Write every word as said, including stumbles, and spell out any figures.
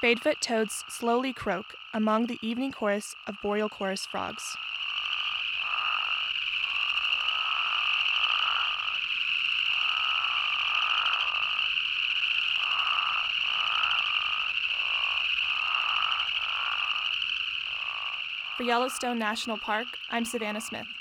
Spadefoot toads slowly croak among the evening chorus of boreal chorus frogs. For Yellowstone National Park, I'm Savannah Smith.